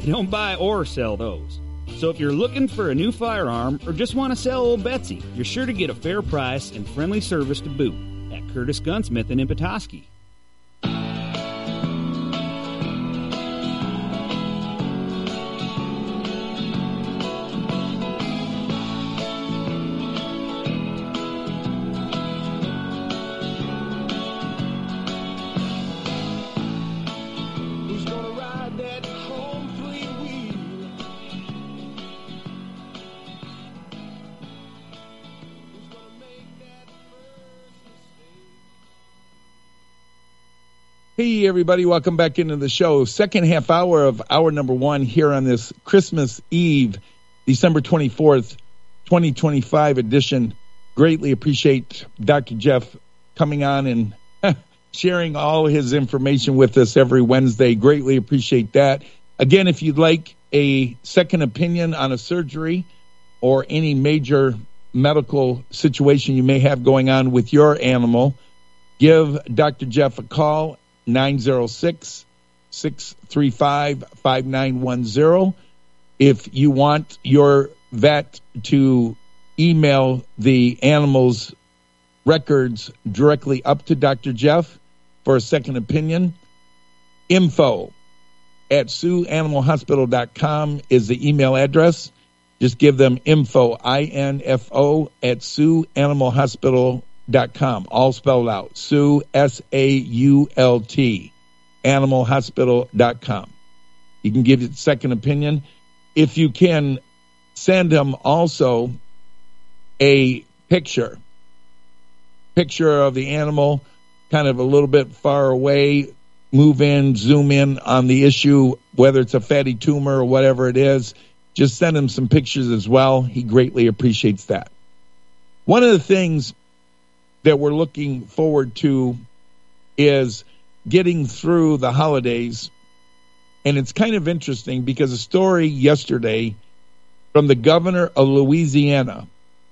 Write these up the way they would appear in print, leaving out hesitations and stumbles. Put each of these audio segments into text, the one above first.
don't buy or sell those. So if you're looking for a new firearm or just want to sell old Betsy, you're sure to get a fair price and friendly service to boot at Curtis Gunsmith in Petoskey. Hey, everybody. Welcome back into the show. Second half hour of hour number one here on this Christmas Eve, December 24th, 2025 edition. Greatly appreciate Dr. Jeff coming on and sharing all his information with us every Wednesday. Greatly appreciate that. Again, if you'd like a second opinion on a surgery or any major medical situation you may have going on with your animal, give Dr. Jeff a call. 906-635-5910. If you want your vet to email the animal's records directly up to Dr. Jeff for a second opinion, info@SiouxAnimalHospital.com is the email address. Just give them info, I-N-F-O, at SiouxAnimalHospital.com. All spelled out. Sioux, S-A-U-L-T, animalhospital.com. You can give it a second opinion. If you can send them also a picture of the animal, kind of a little bit far away, move in, zoom in on the issue, whether it's a fatty tumor or whatever it is, just send him some pictures as well. He greatly appreciates that. One of the things that we're looking forward to is getting through the holidays. And it's kind of interesting because a story yesterday from the governor of Louisiana.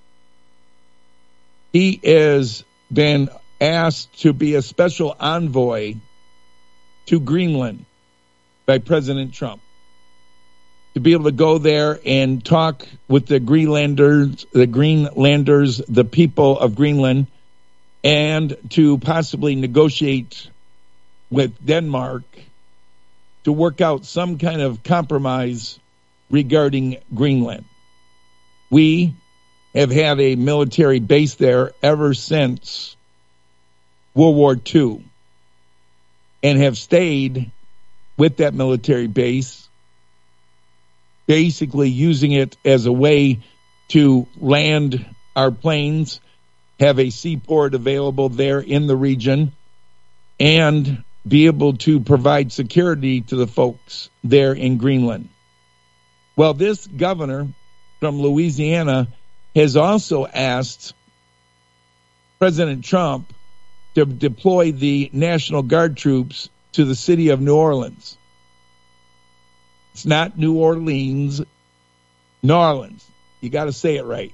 He has been asked to be a special envoy to Greenland by President Trump, to be able to go there and talk with the Greenlanders, the people of Greenland, and to possibly negotiate with Denmark to work out some kind of compromise regarding Greenland. We have had a military base there ever since World War II and have stayed with that military base, basically using it as a way to land our planes, have a seaport available there in the region, and be able to provide security to the folks there in Greenland. Well, this governor from Louisiana has also asked President Trump to deploy the National Guard troops to the city of New Orleans. It's not New Orleans, New Orleans. You got to say it right.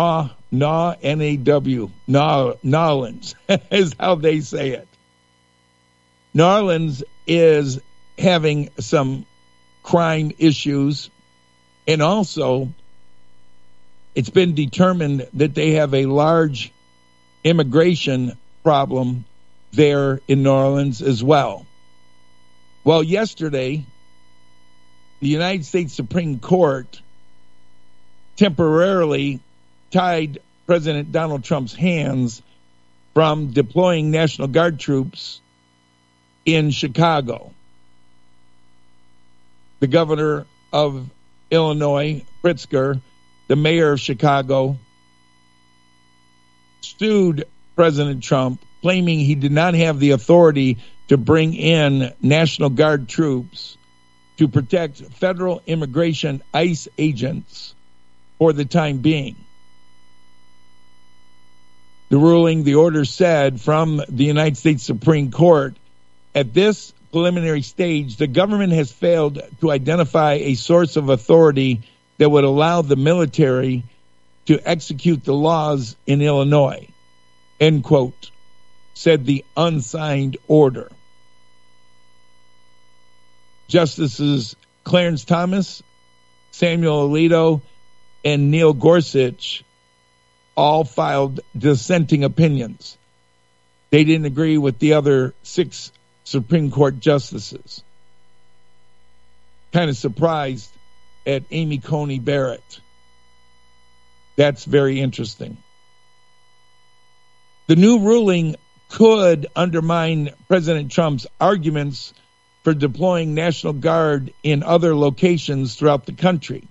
N-A-W, Nolans is how they say it. New Orleans is having some crime issues, and also it's been determined that they have a large immigration problem there in New Orleans as well. Well, yesterday, the United States Supreme Court temporarily tied President Donald Trump's hands from deploying National Guard troops in Chicago. The governor of Illinois, Pritzker, the mayor of Chicago, sued President Trump, claiming he did not have the authority to bring in National Guard troops to protect federal immigration ICE agents for the time being. The ruling, the order said from the United States Supreme Court, at this preliminary stage, the government has failed to identify a source of authority that would allow the military to execute the laws in Illinois, end quote, said the unsigned order. Justices Clarence Thomas, Samuel Alito, and Neil Gorsuch all filed dissenting opinions. They didn't agree with the other 6 Supreme Court justices. Kind of surprised at Amy Coney Barrett. That's very interesting. The new ruling could undermine President Trump's arguments for deploying National Guard in other locations throughout the country.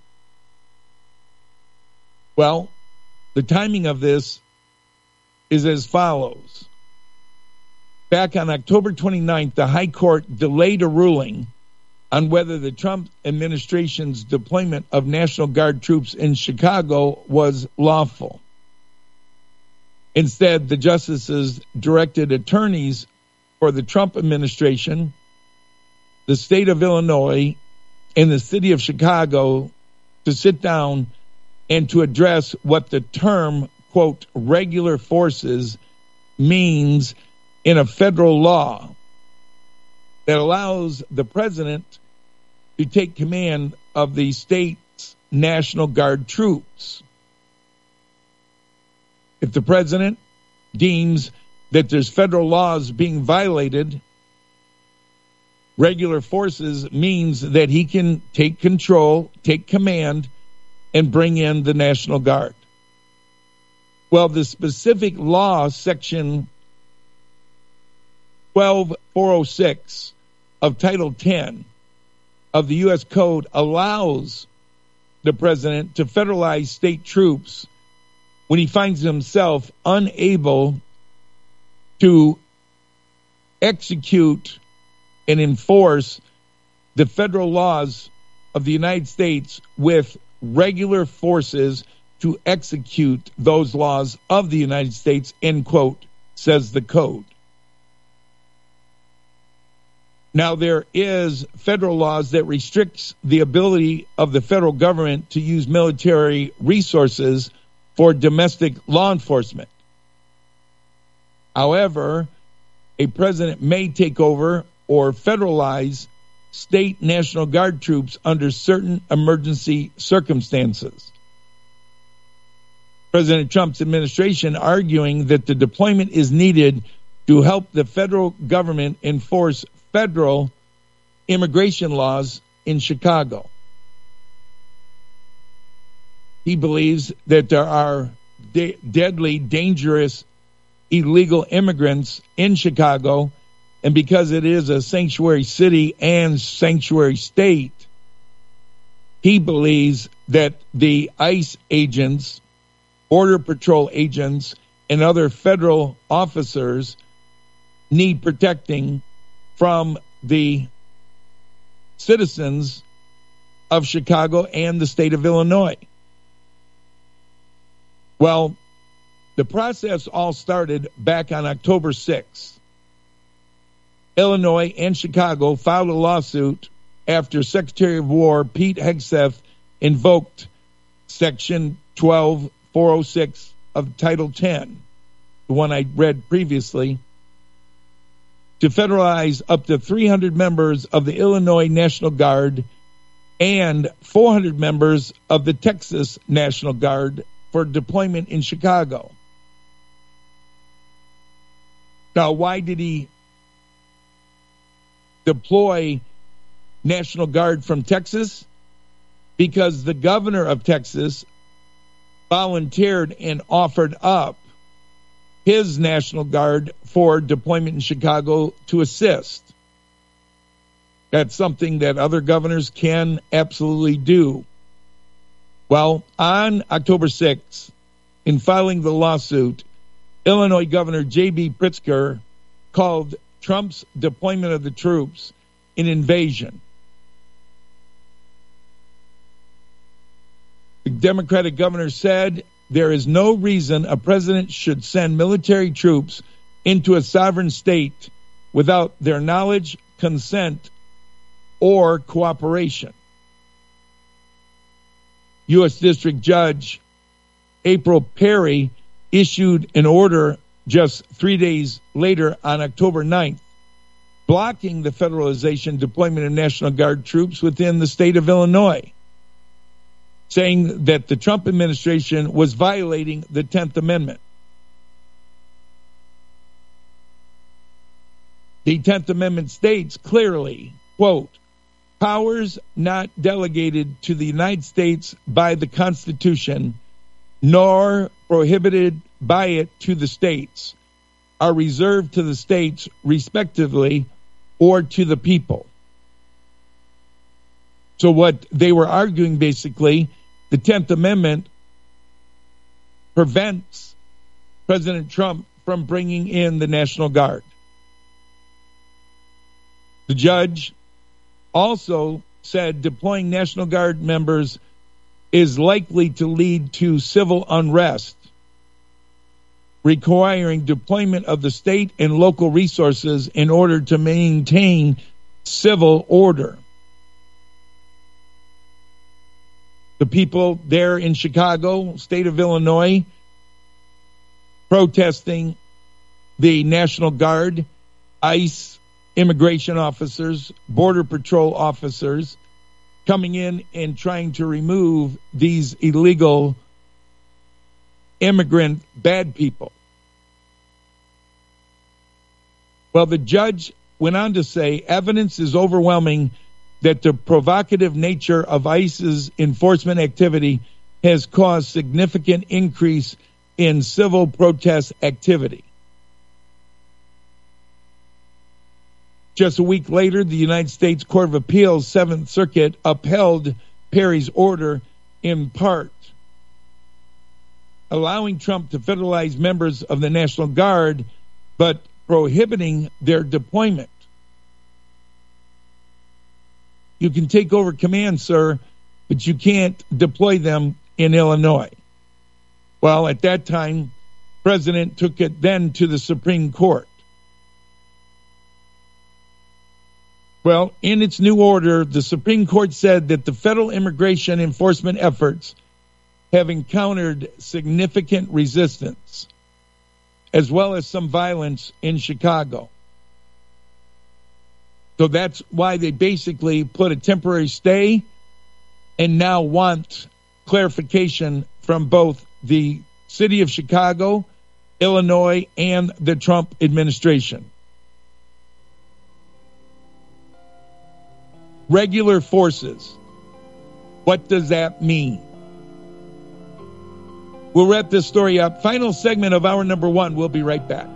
Well, the timing of this is as follows. Back on October 29th, the High Court delayed a ruling on whether the Trump administration's deployment of National Guard troops in Chicago was lawful. Instead, the justices directed attorneys for the Trump administration, the state of Illinois, and the city of Chicago to sit down and to address what the term, quote, regular forces means in a federal law that allows the president to take command of the state's National Guard troops. If the president deems that there's federal laws being violated, regular forces means that he can take control, take command, and bring in the National Guard. Well, the specific law, section 12406 of Title 10 of the U.S. Code allows the president to federalize state troops when he finds himself unable to execute and enforce the federal laws of the United States with regular forces to execute those laws of the United States, end quote, says the code. Now, there is federal laws that restricts the ability of the federal government to use military resources for domestic law enforcement. However, a president may take over or federalize state National Guard troops under certain emergency circumstances. President Trump's administration arguing that the deployment is needed to help the federal government enforce federal immigration laws in Chicago. He believes that there are deadly, dangerous, illegal immigrants in Chicago, and because it is a sanctuary city and sanctuary state, he believes that the ICE agents, Border Patrol agents, and other federal officers need protecting from the citizens of Chicago and the state of Illinois. Well, the process all started back on October 6th. Illinois and Chicago filed a lawsuit after Secretary of War Pete Hegseth invoked Section 12406 of Title 10, the one I read previously, to federalize up to 300 members of the Illinois National Guard and 400 members of the Texas National Guard for deployment in Chicago. Now, why did he deploy National Guard from Texas? Because the governor of Texas volunteered and offered up his National Guard for deployment in Chicago to assist. That's something that other governors can absolutely do. Well, on October 6th, in filing the lawsuit, Illinois Governor J.B. Pritzker called Trump's deployment of the troops an invasion. The Democratic governor said there is no reason a president should send military troops into a sovereign state without their knowledge, consent, or cooperation. U.S. District Judge April Perry issued an order just 3 days later on October 9th blocking the federalization deployment of National Guard troops within the state of Illinois, saying that the Trump administration was violating the 10th Amendment. The 10th Amendment states clearly, quote, powers not delegated to the United States by the Constitution, nor prohibited by it to the states, are reserved to the states respectively or to the people. So what they were arguing, basically, the 10th Amendment prevents President Trump from bringing in the National Guard. The judge also said deploying National Guard members is likely to lead to civil unrest, requiring deployment of the state and local resources in order to maintain civil order. The people there in Chicago, state of Illinois, protesting the National Guard, ICE, immigration officers, Border Patrol officers coming in and trying to remove these illegal immigrant bad people. Well, the judge went on to say evidence is overwhelming that the provocative nature of ICE's enforcement activity has caused significant increase in civil protest activity. Just a week later, the United States Court of Appeals, 7th Circuit, upheld Perry's order in part, allowing Trump to federalize members of the National Guard, but prohibiting their deployment. You can take over command, sir, but you can't deploy them in Illinois. Well, at that time, the president took it then to the Supreme Court. Well, in its new order, the Supreme Court said that the federal immigration enforcement efforts have encountered significant resistance, as well as some violence in Chicago. So that's why they basically put a temporary stay and now want clarification from both the city of Chicago, Illinois, and the Trump administration. Regular forces. What does that mean? We'll wrap this story up. Final segment of hour number 1. We'll be right back.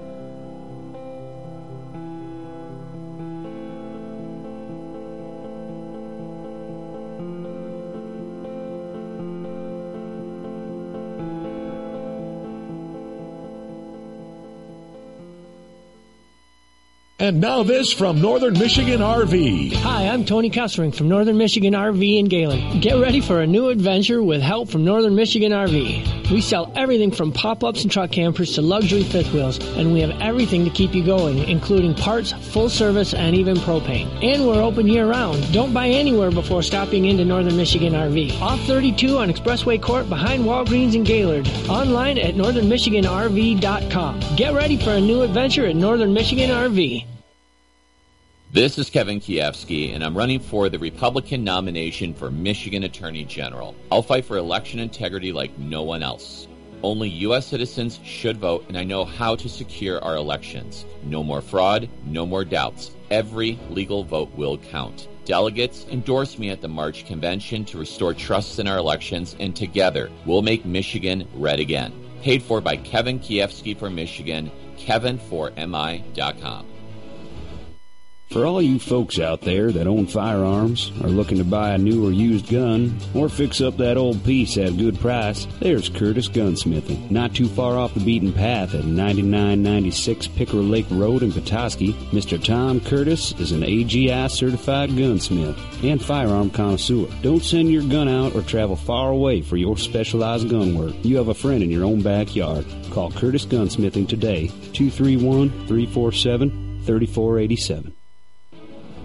And now this from Northern Michigan RV. Hi, I'm Tony Kessering from Northern Michigan RV in Gaylord. Get ready for a new adventure with help from Northern Michigan RV. We sell everything from pop-ups and truck campers to luxury fifth wheels, and we have everything to keep you going, including parts, full service, and even propane. And we're open year-round. Don't buy anywhere before stopping into Northern Michigan RV. Off 32 on Expressway Court behind Walgreens in Gaylord. Online at northernmichiganrv.com. Get ready for a new adventure at Northern Michigan RV. This is Kevin Kiefsky, and I'm running for the Republican nomination for Michigan Attorney General. I'll fight for election integrity like no one else. Only U.S. citizens should vote, and I know how to secure our elections. No more fraud, no more doubts. Every legal vote will count. Delegates, endorse me at the March convention to restore trust in our elections, and together we'll make Michigan red again. Paid for by Kevin Kiefsky for Michigan, kevin4mi.com. For all you folks out there that own firearms, are looking to buy a new or used gun, or fix up that old piece at a good price, there's Curtis Gunsmithing. Not too far off the beaten path at 9996 Pickerel Lake Road in Petoskey, Mr. Tom Curtis is an AGI certified gunsmith and firearm connoisseur. Don't send your gun out or travel far away for your specialized gun work. You have a friend in your own backyard. Call Curtis Gunsmithing today, 231-347-3487.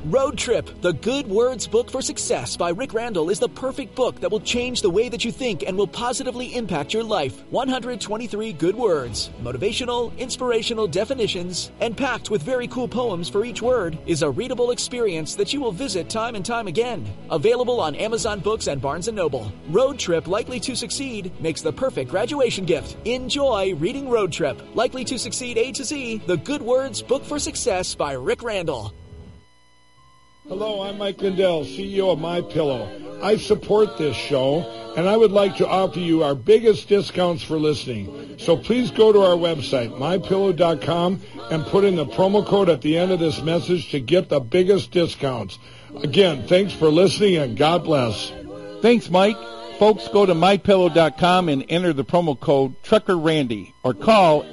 Road Trip, the Good Words Book for Success by Rick Randall is the perfect book that will change the way that you think and will positively impact your life. 123 good words, motivational, inspirational definitions, and packed with very cool poems for each word is a readable experience that you will visit time and time again. Available on Amazon Books and Barnes & Noble. Road Trip, Likely to Succeed makes the perfect graduation gift. Enjoy reading Road Trip, Likely to Succeed A to Z, the Good Words Book for Success by Rick Randall. Hello, I'm Mike Lindell, CEO of MyPillow. I support this show, and I would like to offer you our biggest discounts for listening. So please go to our website, MyPillow.com, and put in the promo code at the end of this message to get the biggest discounts. Again, thanks for listening, and God bless. Thanks, Mike. Folks, go to MyPillow.com and enter the promo code TruckerRandy or call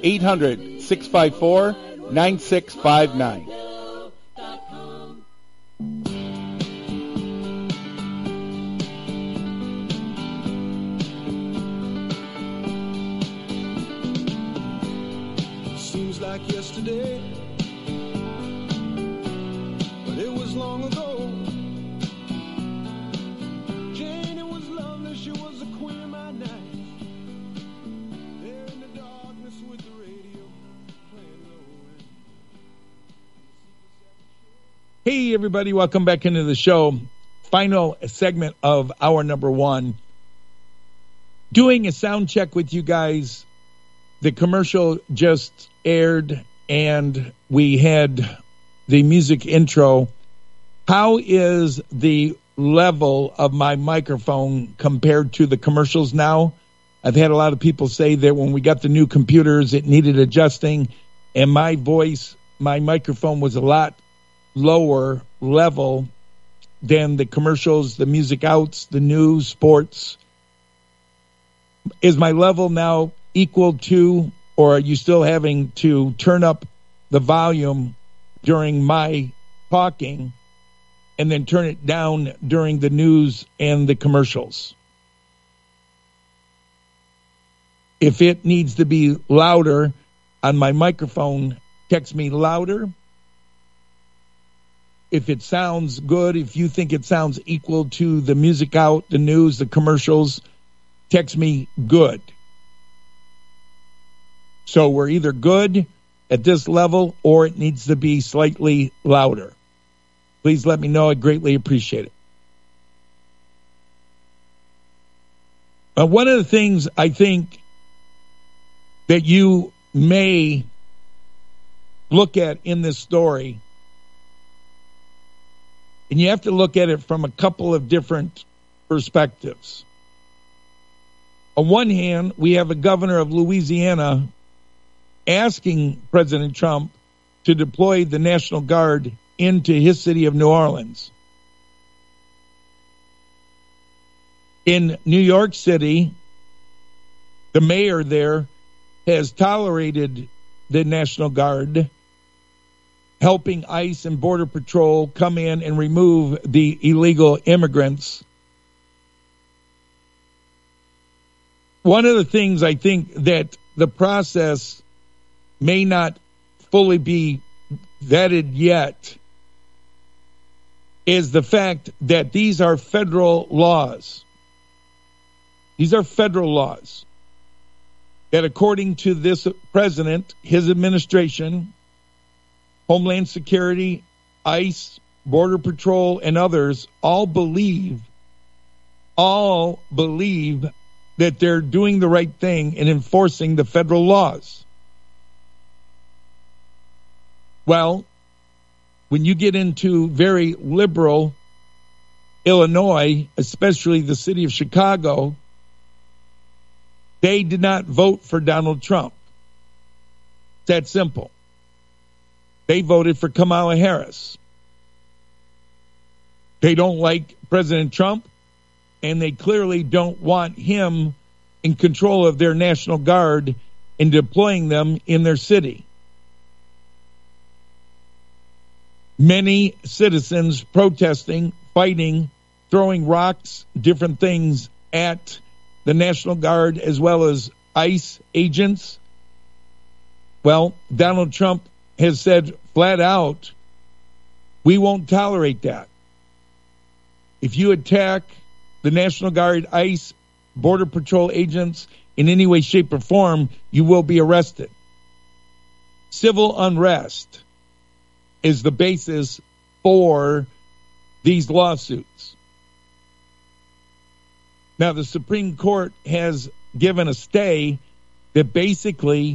800-654-9659. Seems like yesterday, but it was long ago. Jane, it was lovely, she was the queen of my night. There in the darkness with the radio playing low. Hey, everybody, welcome back into the show. Final segment of hour number one. Doing a sound check with you guys. The commercial just aired, and we had the music intro. How is the level of my microphone compared to the commercials now? I've had a lot of people say that when we got the new computers, it needed adjusting, and my voice, my microphone was a lot lower level than the commercials, the music outs, the news, sports. Is my level now equal to, or are you still having to turn up the volume during my talking and then turn it down during the news and the commercials? If it needs to be louder on my microphone, text me louder. If it sounds good, if you think it sounds equal to the music out, the news, the commercials, text me good. So we're either good at this level or it needs to be slightly louder. Please let me know. I greatly appreciate it. One of the things I think that you may look at in this story, and you have to look at it from a couple of different perspectives. On one hand, we have a governor of Louisiana asking President Trump to deploy the National Guard into his city of New Orleans. In New York City, the mayor there has tolerated the National Guard helping ICE and Border Patrol come in and remove the illegal immigrants. One of the things I think that the process may not fully be vetted yet is the fact that these are federal laws. These are federal laws that, according to this president, his administration, Homeland Security, ICE, Border Patrol, and others all believe that they're doing the right thing in enforcing the federal laws. Well, when you get into very liberal Illinois, especially the city of Chicago, they did not vote for Donald Trump. It's that simple. They voted for Kamala Harris. They don't like President Trump, and they clearly don't want him in control of their National Guard and deploying them in their city. Many citizens protesting, fighting, throwing rocks, different things at the National Guard as well as ICE agents. Well, Donald Trump has said flat out We won't tolerate that. If you attack the National Guard, ICE, Border Patrol agents in any way, shape, or form, you will be arrested. Civil unrest is the basis for these lawsuits. Now, the Supreme Court has given a stay that basically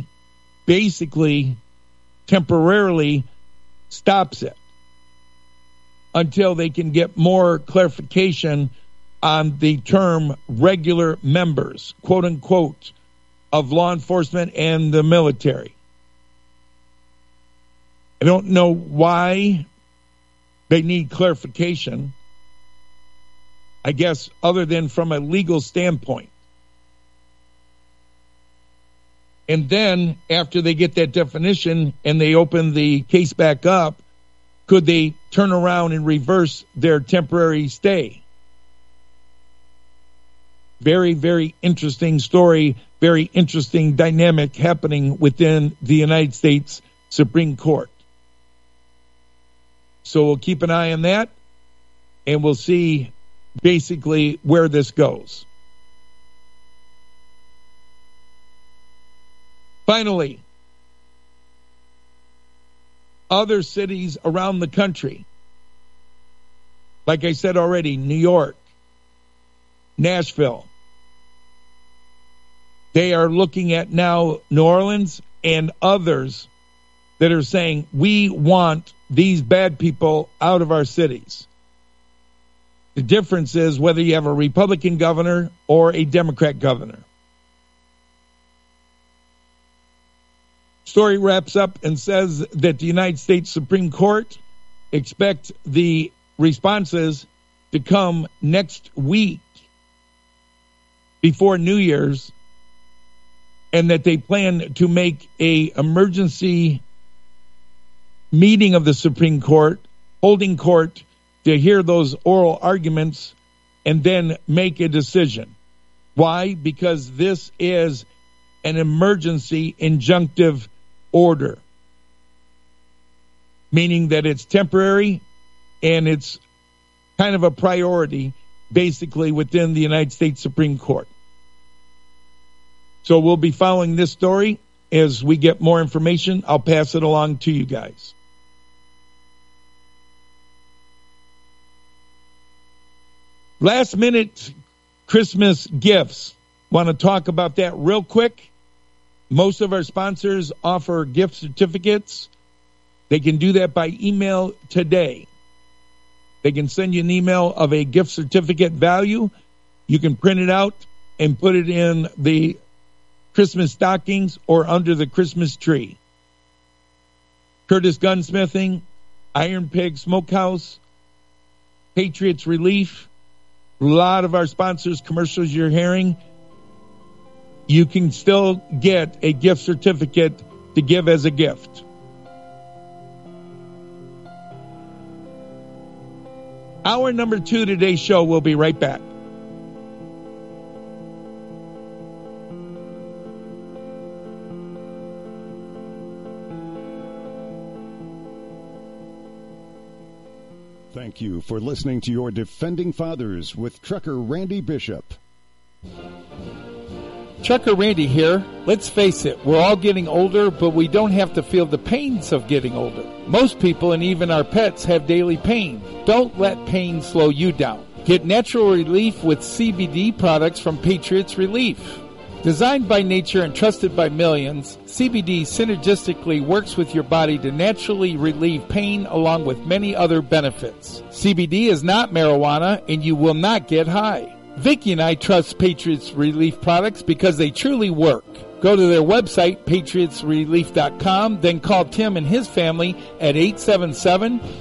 temporarily stops it until they can get more clarification on the term regular members, quote unquote, of law enforcement and the military. I don't know why they need clarification, I guess, other than from a legal standpoint. And then after they get that definition and they open the case back up, could they turn around and reverse their temporary stay? Very, very interesting story, very interesting dynamic happening within the United States Supreme Court. So we'll keep an eye on that, and we'll see basically where this goes. Finally, other cities around the country, like I said already, New York, Nashville, they are looking at now New Orleans and others that are saying, we want these bad people out of our cities. The difference is whether you have a Republican governor or a Democrat governor. Story wraps up and says that the United States Supreme Court expect the responses to come next week before New Year's, and that they plan to make an emergency meeting of the Supreme Court, holding court to hear those oral arguments and then make a decision. Why? Because this is an emergency injunctive order, meaning that it's temporary and it's kind of a priority basically within the United States Supreme Court. So we'll be following this story. As we get more information, I'll pass it along to you guys. Last minute Christmas gifts. Want to talk about that real quick? Most of our sponsors offer gift certificates. They can do that by email today. They can send you an email of a gift certificate value. You can print it out and put it in the Christmas stockings or under the Christmas tree. Curtis Gunsmithing, Iron Pig Smokehouse, Patriots Relief, a lot of our sponsors' commercials you're hearing. You can still get a gift certificate to give as a gift. Hour number 2 today's show. We'll be right back. Thank you for listening to your Defending Fathers with Trucker Randy Bishop. Trucker Randy here. Let's face it, we're all getting older, but we don't have to feel the pains of getting older. Most people and even our pets have daily pain. Don't let pain slow you down. Get natural relief with CBD products from Patriots Relief. Designed by nature and trusted by millions, CBD synergistically works with your body to naturally relieve pain along with many other benefits. CBD is not marijuana and you will not get high. Vicki and I trust Patriots Relief products because they truly work. Go to their website, patriotsrelief.com, then call Tim and his family at 877